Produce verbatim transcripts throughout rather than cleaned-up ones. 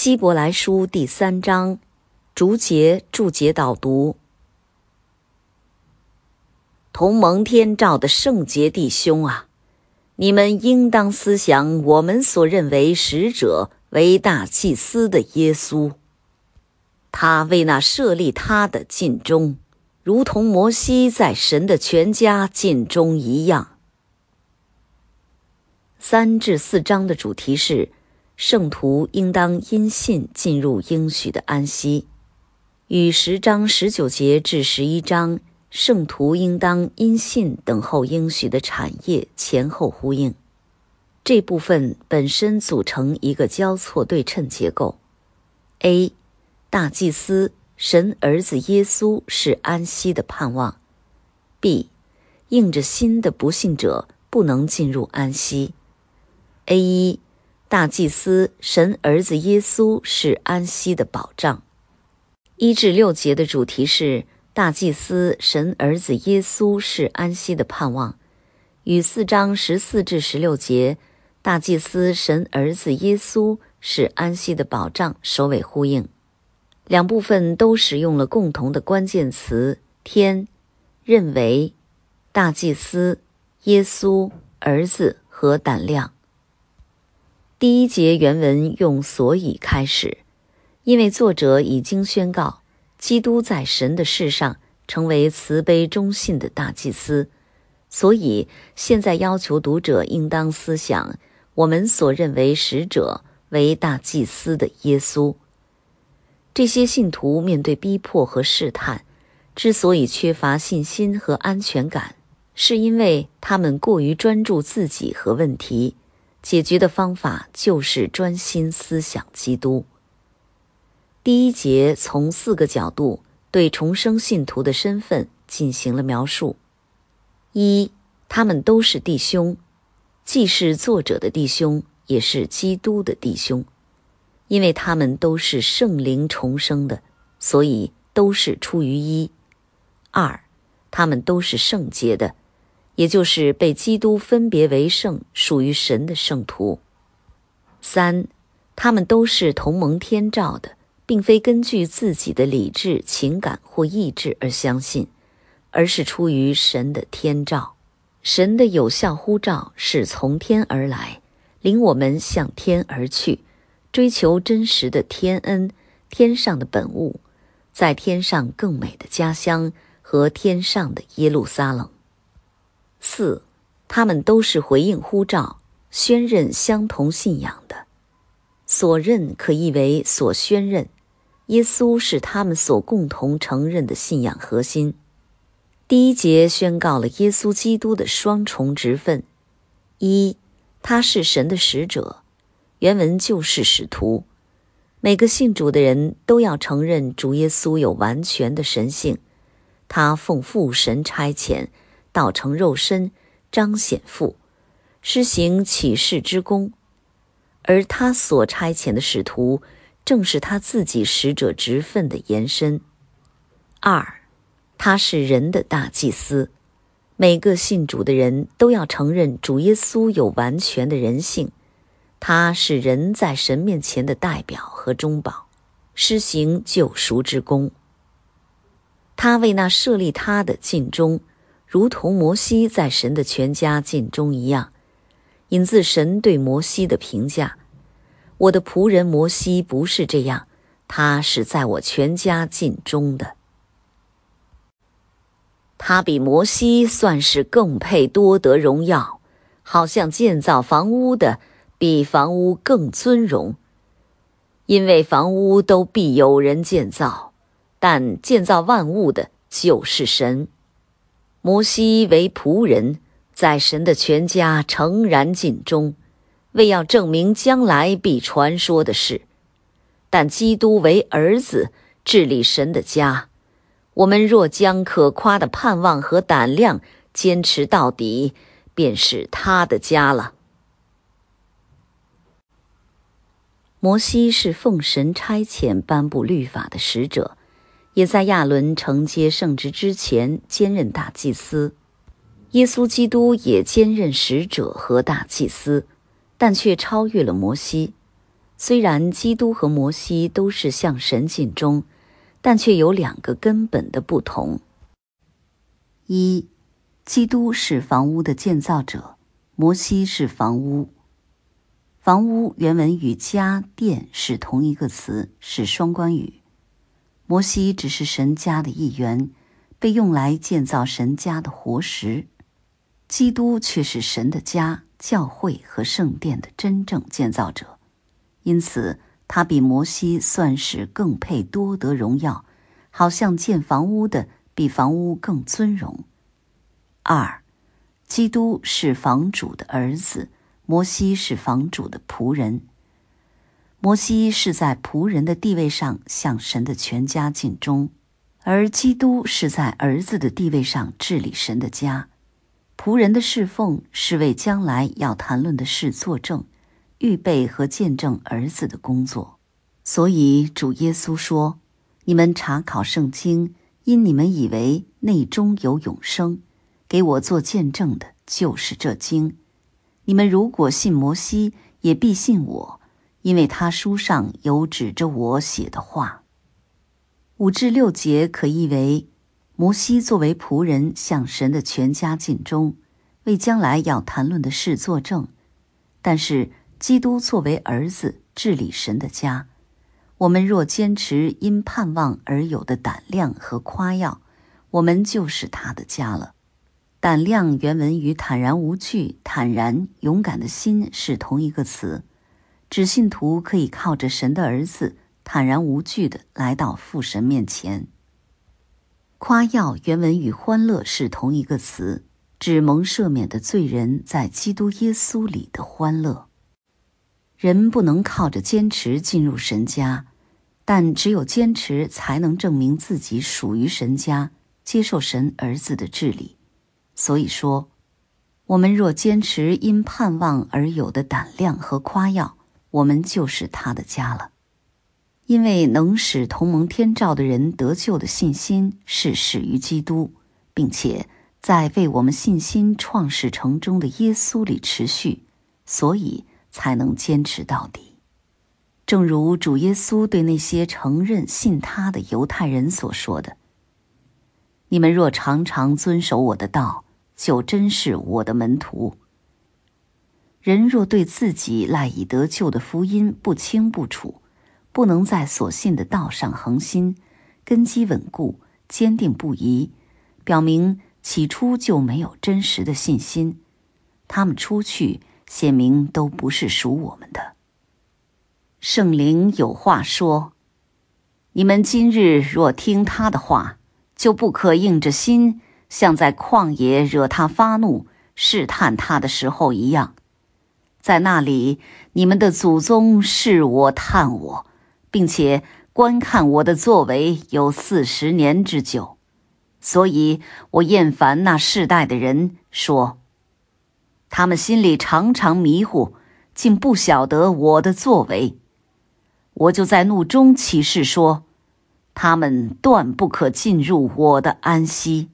希伯来书第三章，逐节注解导读。同蒙天照的圣洁弟兄啊，你们应当思想我们所认为使者为大祭司的耶稣，他为那设立他的尽忠，如同摩西在神的全家尽忠一样。三至四章的主题是圣徒应当因信进入应许的安息，与十章十九节至十一章圣徒应当因信等候应许的产业前后呼应。这部分本身组成一个交错对称结构。 A. 大祭司神儿子耶稣是安息的盼望。 B. 硬着心的不信者不能进入安息。 A 一大祭司神儿子耶稣是安息的保障。一至六节的主题是大祭司神儿子耶稣是安息的盼望，与四章十四至十六节大祭司神儿子耶稣是安息的保障首尾呼应。两部分都使用了共同的关键词天、认为、大祭司、耶稣、儿子和胆量。第一节原文用所以开始，因为作者已经宣告基督在神的事上成为慈悲忠信的大祭司，所以现在要求读者应当思想我们所认为使者为大祭司的耶稣。这些信徒面对逼迫和试探，之所以缺乏信心和安全感，是因为他们过于专注自己和问题。解决的方法就是专心思想基督。第一节从四个角度对重生信徒的身份进行了描述。一，他们都是弟兄，既是作者的弟兄，也是基督的弟兄。因为他们都是圣灵重生的，所以都是出于一。二，他们都是圣洁的，也就是被基督分别为圣，属于神的圣徒。三，他们都是同蒙天照的，并非根据自己的理智、情感或意志而相信，而是出于神的天照。神的有效呼召是从天而来，领我们向天而去，追求真实的天恩，天上的本物，在天上更美的家乡和天上的耶路撒冷。四，他们都是回应呼召，宣认相同信仰的。所认可译为所宣认，耶稣是他们所共同承认的信仰核心。第一节宣告了耶稣基督的双重职分：一，他是神的使者，原文就是使徒。每个信主的人都要承认主耶稣有完全的神性，他奉父神差遣，道成肉身，彰显父，施行启示之功，而他所差遣的使徒正是他自己使者职分的延伸。二，他是人的大祭司，每个信主的人都要承认主耶稣有完全的人性，他是人在神面前的代表和中保，施行救赎之功。他为那设立他的尽忠，如同摩西在神的全家尽忠一样，引自神对摩西的评价：我的仆人摩西不是这样，他是在我全家尽忠的。他比摩西算是更配多得荣耀，好像建造房屋的比房屋更尊荣，因为房屋都必有人建造，但建造万物的就是神。摩西为仆人，在神的全家诚然尽忠，为要证明将来必传说的事。但基督为儿子，治理神的家。我们若将可夸的盼望和胆量坚持到底，便是他的家了。摩西是奉神差遣颁布律法的使者，也在亚伦承接圣职之前兼任大祭司。耶稣基督也兼任使者和大祭司，但却超越了摩西。 虽然基督和摩西都是向神尽忠，但却有两个根本的不同。一，基督是房屋的建造者，摩西是房屋。房屋原文与家、殿是同一个词，是双关语。摩西只是神家的一员，被用来建造神家的活石。基督却是神的家、教会和圣殿的真正建造者，因此他比摩西算是更配多得荣耀，好像建房屋的比房屋更尊荣。二，基督是房主的儿子，摩西是房主的仆人。摩西是在仆人的地位上向神的全家尽忠，而基督是在儿子的地位上治理神的家。仆人的侍奉是为将来要谈论的事作证，预备和见证儿子的工作。所以主耶稣说，你们查考圣经，因你们以为内中有永生，给我做见证的就是这经。你们如果信摩西，也必信我，因为他书上有指着我写的话。五至六节可译为，摩西作为仆人向神的全家尽忠，为将来要谈论的事作证，但是基督作为儿子治理神的家。我们若坚持因盼望而有的胆量和夸耀，我们就是他的家了。胆量原文与坦然无惧、坦然勇敢的心是同一个词，指信徒可以靠着神的儿子坦然无惧地来到父神面前。夸耀原文与欢乐是同一个词，指蒙赦免的罪人在基督耶稣里的欢乐。人不能靠着坚持进入神家，但只有坚持才能证明自己属于神家，接受神儿子的治理。所以说，我们若坚持因盼望而有的胆量和夸耀，我们就是他的家了。因为能使同蒙天照的人得救的信心是始于基督，并且在为我们信心创始成终的耶稣里持续，所以才能坚持到底。正如主耶稣对那些承认信他的犹太人所说的，你们若常常遵守我的道，就真是我的门徒。人若对自己赖以得救的福音不清不楚，不能在所信的道上恒心，根基稳固，坚定不移，表明起初就没有真实的信心，他们出去显明都不是属我们的。圣灵有话说，你们今日若听他的话，就不可硬着心，像在旷野惹他发怒、试探他的时候一样。在那里，你们的祖宗试我探我，并且观看我的作为有四十年之久。所以我厌烦那世代的人，说他们心里常常迷糊，竟不晓得我的作为。我就在怒中起誓说，他们断不可进入我的安息。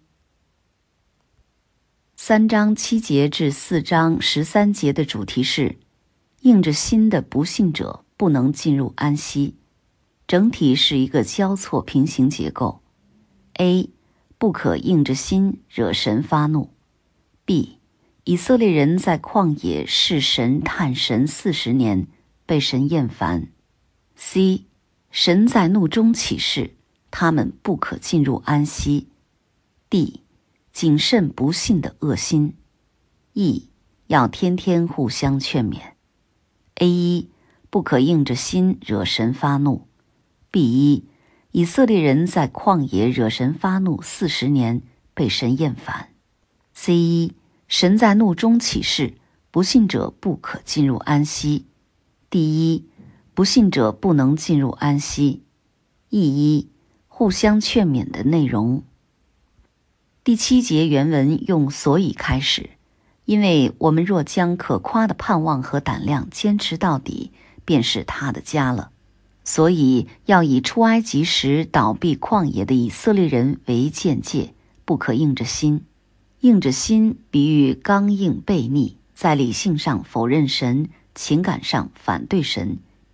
三章七节至四章十三节的主题是，硬着心的不信者不能进入安息。整体是一个交错平行结构。A. 不可硬着心惹神发怒。B. 以色列人在旷野试神探神四十年，被神厌烦。C. 神在怒中起誓，他们不可进入安息。D. 谨慎不信的恶心。E. 要天天互相劝勉。A 一 不可硬着心惹神发怒。B 一以色列人在旷野惹神发怒四十年，被神厌烦。C 一神在怒中起誓，不信者不可进入安息。第一不信者不能进入安息。E 一互相劝勉的内容。第七节原文用所以开始，因为我们若将可夸的盼望和胆量坚持到底，便是他的家了。所以要以出埃及时倒闭旷野的以色列人为鉴戒，不可硬着心。硬着心比喻刚硬悖逆，在理性上否认神，情感上反对神，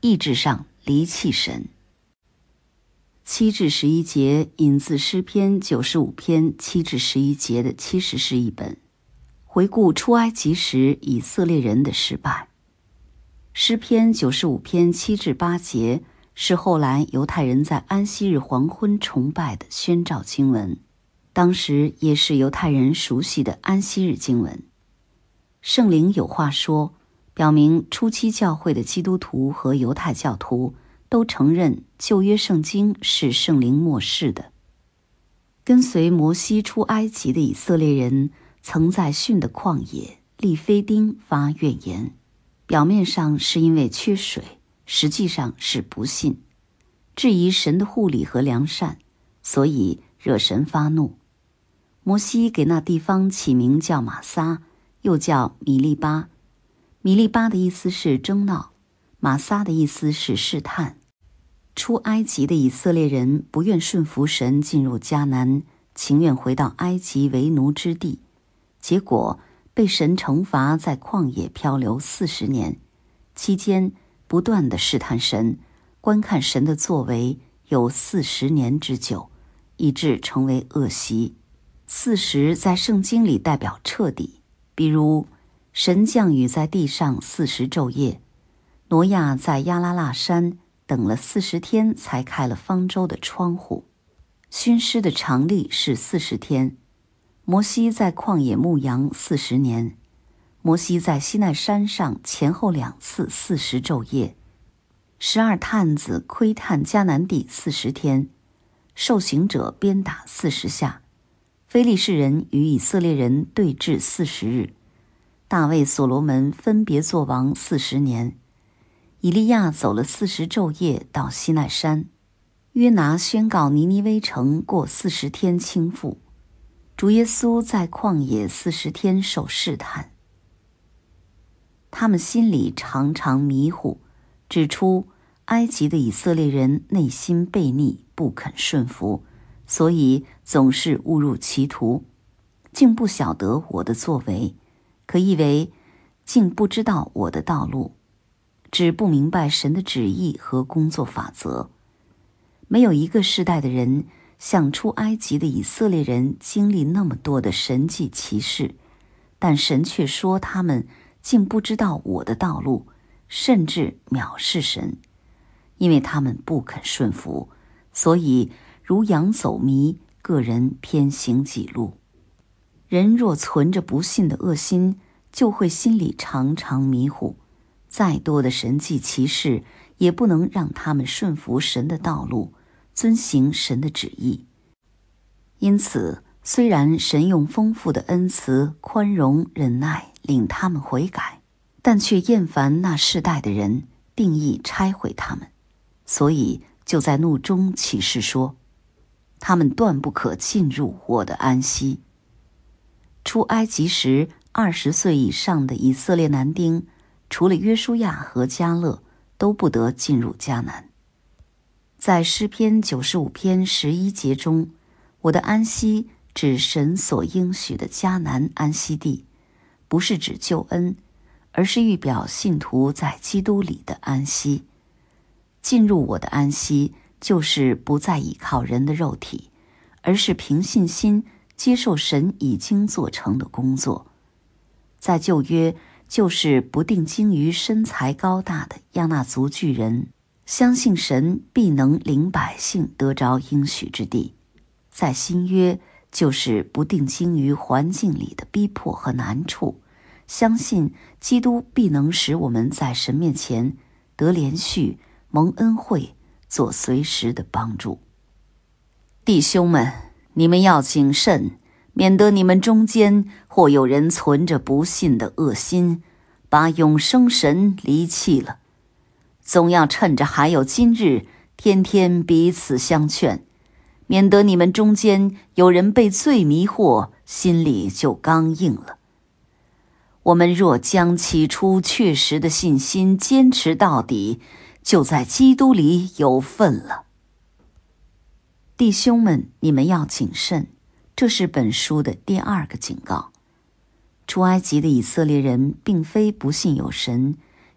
意志上离弃神。七至十一节引自诗篇九十五篇七至十一节的七十诗一本，回顾出埃及时以色列人的失败。诗篇九十五篇七至八节是后来犹太人在安息日黄昏崇拜的宣召经文，当时也是犹太人熟悉的安息日经文。圣灵有话说，表明初期教会的基督徒和犹太教徒都承认旧约圣经是圣灵默示的。跟随摩西出埃及的以色列人曾在逊的旷野利非丁发怨言，表面上是因为缺水，实际上是不信，质疑神的护理和良善，所以惹神发怒。摩西给那地方起名叫玛撒，又叫米利巴。米利巴的意思是争闹，玛撒的意思是试探。出埃及的以色列人不愿顺服神进入迦南，情愿回到埃及为奴之地，结果被神惩罚，在旷野漂流四十年，期间不断地试探神，观看神的作为有四十年之久，以致成为恶习。四十在圣经里代表彻底，比如神降雨在地上四十昼夜，挪亚在亚拉腊山等了四十天才开了方舟的窗户，熏尸的常例是四十天。摩西在旷野牧羊四十年，摩西在西奈山上前后两次四十昼夜，十二探子窥探迦南地四十天，受刑者鞭打四十下，非利士人与以色列人对峙四十日，大卫所罗门分别作王四十年，以利亚走了四十昼夜到西奈山，约拿宣告尼尼微城过四十天倾覆，主耶稣在旷野四十天受试探。他们心里常常迷糊，指出埃及的以色列人内心悖逆，不肯顺服，所以总是误入歧途，竟不晓得我的作为，可译为竟不知道我的道路，只不明白神的旨意和工作法则。没有一个世代的人像出埃及的以色列人经历那么多的神迹奇事，但神却说他们竟不知道我的道路，甚至藐视神，因为他们不肯顺服，所以如羊走迷，个人偏行己路。人若存着不信的恶心，就会心里常常迷糊，再多的神迹奇事也不能让他们顺服神的道路，遵行神的旨意。因此，虽然神用丰富的恩慈、宽容、忍耐领他们悔改，但却厌烦那世代的人，定义拆毁他们，所以就在怒中起誓说，他们断不可进入我的安息。出埃及时二十岁以上的以色列男丁，除了约书亚和迦勒，都不得进入迦南。在诗篇九十五篇十一节中，我的安息指神所应许的迦南安息地，不是指救恩，而是预表信徒在基督里的安息。进入我的安息，就是不再依靠人的肉体，而是凭信心接受神已经做成的工作。在旧约，就是不定睛于身材高大的亚衲族巨人，相信神必能领百姓得着应许之地。在新约，就是不定睛于环境里的逼迫和难处，相信基督必能使我们在神面前得连续蒙恩惠，做随时的帮助。弟兄们，你们要谨慎，免得你们中间或有人存着不信的恶心，把永生神离弃了。总要趁着还有今日，天天彼此相劝，免得你们中间有人被罪迷惑，心里就刚硬了。我们若将起初确实的信心坚持到底，就在基督里有份了。弟兄们，你们要谨慎，这是本书的第二个警告。出埃及的以色列人并非不信有神，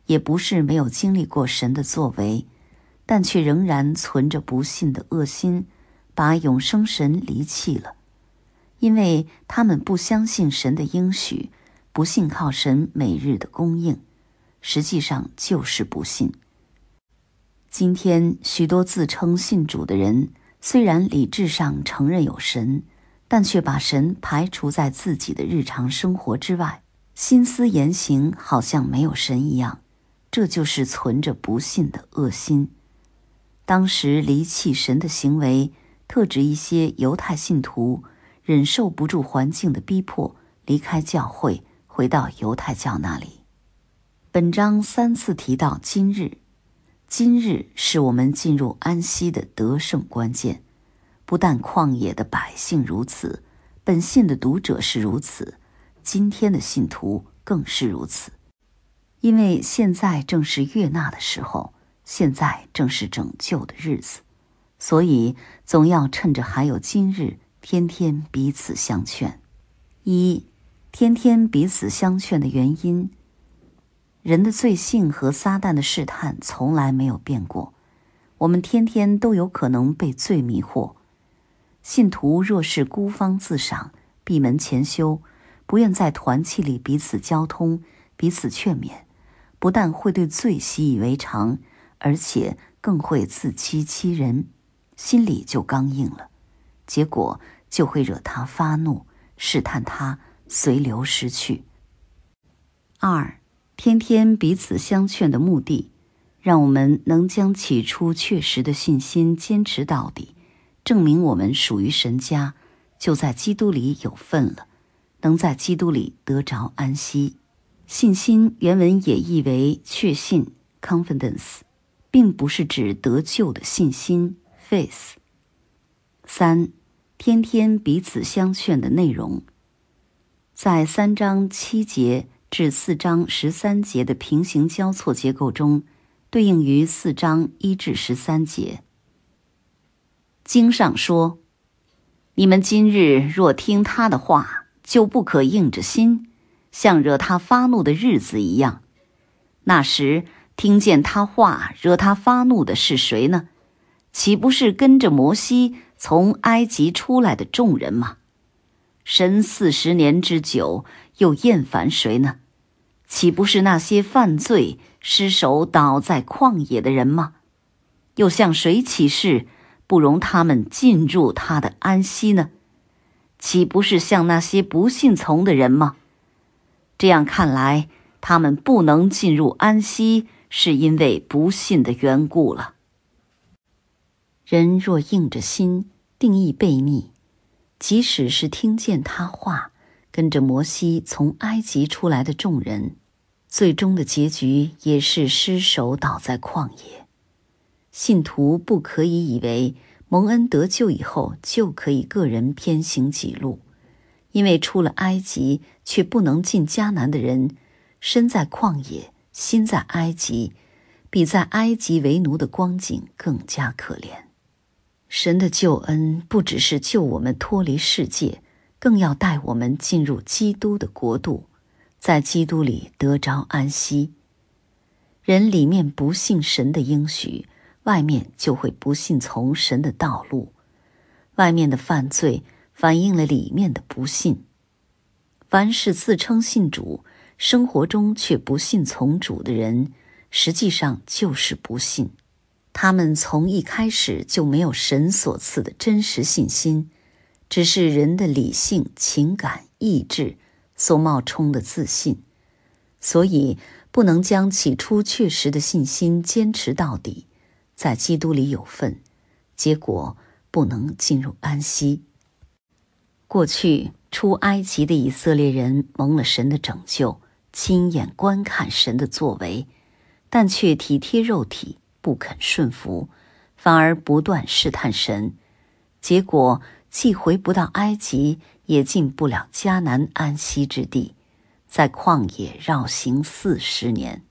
也不是没有经历过神的作为，但却仍然存着不信的恶心，把永生神离弃了。因为他们不相信神的应许，不信靠神每日的供应，实际上就是不信。今天许多自称信主的人，虽然理智上承认有神，但却把神排除在自己的日常生活之外，心思言行好像没有神一样，这就是存着不信的恶心。当时离弃神的行为，特指一些犹太信徒忍受不住环境的逼迫，离开教会，回到犹太教那里。本章三次提到今日，今日是我们进入安息的得胜关键。不但旷野的百姓如此，本信的读者是如此，今天的信徒更是如此。因为现在正是悦纳的时候，现在正是拯救的日子，所以总要趁着还有今日，天天彼此相劝。一，天天彼此相劝的原因，人的罪性和撒旦的试探从来没有变过，我们天天都有可能被罪迷惑。信徒若是孤芳自赏，闭门潜修，不愿在团契里彼此交通，彼此劝勉，不但会对罪习以为常，而且更会自欺欺人，心里就刚硬了，结果就会惹他发怒，试探他随流失去。二，天天彼此相劝的目的，让我们能将起初确实的信心坚持到底，证明我们属于神家，就在基督里有份了，能在基督里得着安息。信心原文也译为确信 confidence， 并不是指得救的信心 faith。 三，天天彼此相劝的内容，在三章七节至四章十三节的平行交错结构中，对应于四章一至十三节。经上说，你们今日若听他的话，就不可硬着心，像惹他发怒的日子一样。那时听见他话惹他发怒的是谁呢？岂不是跟着摩西从埃及出来的众人吗？神四十年之久，又厌烦谁呢？岂不是那些犯罪失手倒在旷野的人吗？又向谁起誓，不容他们进入他的安息呢？岂不是像那些不信从的人吗？这样看来，他们不能进入安息，是因为不信的缘故了。人若硬着心，定义悖逆，即使是听见他话，跟着摩西从埃及出来的众人，最终的结局也是失手倒在旷野。信徒不可以以为蒙恩得救以后就可以个人偏行己路，因为出了埃及却不能进迦南的人，身在旷野，心在埃及，比在埃及为奴的光景更加可怜。神的救恩不只是救我们脱离世界，更要带我们进入基督的国度，在基督里得着安息。人里面不信神的应许，外面就会不信从神的道路。外面的犯罪反映了里面的不信。凡是自称信主，生活中却不信从主的人，实际上就是不信。他们从一开始就没有神所赐的真实信心，只是人的理性、情感、意志所冒充的自信，所以不能将起初确实的信心坚持到底，在基督里有份，结果不能进入安息。过去出埃及的以色列人蒙了神的拯救，亲眼观看神的作为，但却体贴肉体，不肯顺服，反而不断试探神，结果既回不到埃及，也进不了迦南安息之地，在旷野绕行四十年。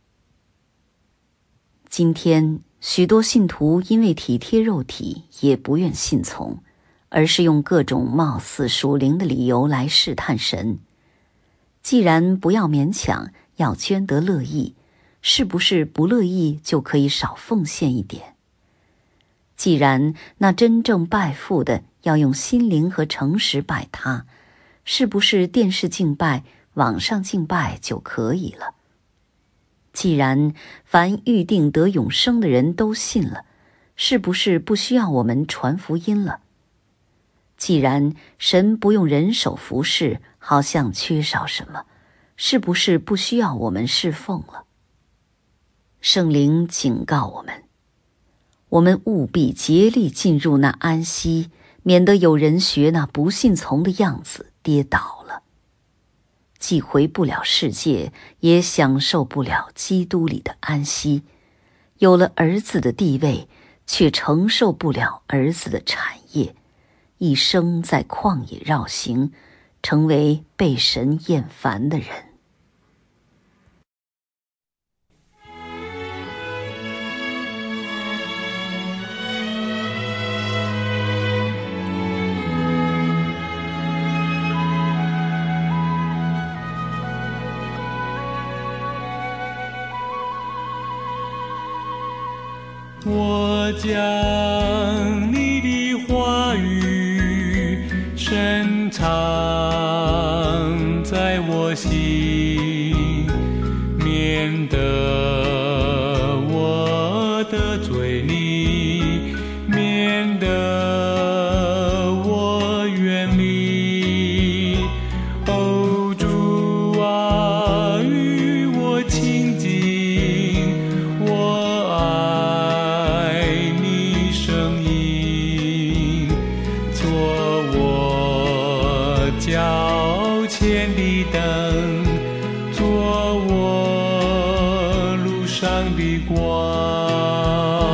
今天许多信徒因为体贴肉体，也不愿信从，而是用各种貌似属灵的理由来试探神。既然不要勉强，要捐得乐意， 是不是不乐意就可以少奉献一点？既然那真正拜父的要用心灵和诚实拜他，是不是电视敬拜、网上敬拜就可以了？既然凡预定得永生的人都信了，是不是不需要我们传福音了？既然神不用人手服侍，好像缺少什么，是不是不需要我们侍奉了？圣灵警告我们，我们务必竭力进入那安息，免得有人学那不信从的样子跌倒了。既回不了世界，也享受不了基督里的安息，有了儿子的地位，却承受不了儿子的产业，一生在旷野绕行，成为被神厌烦的人。 我将你的话语深藏在我心，免得我得罪你，免得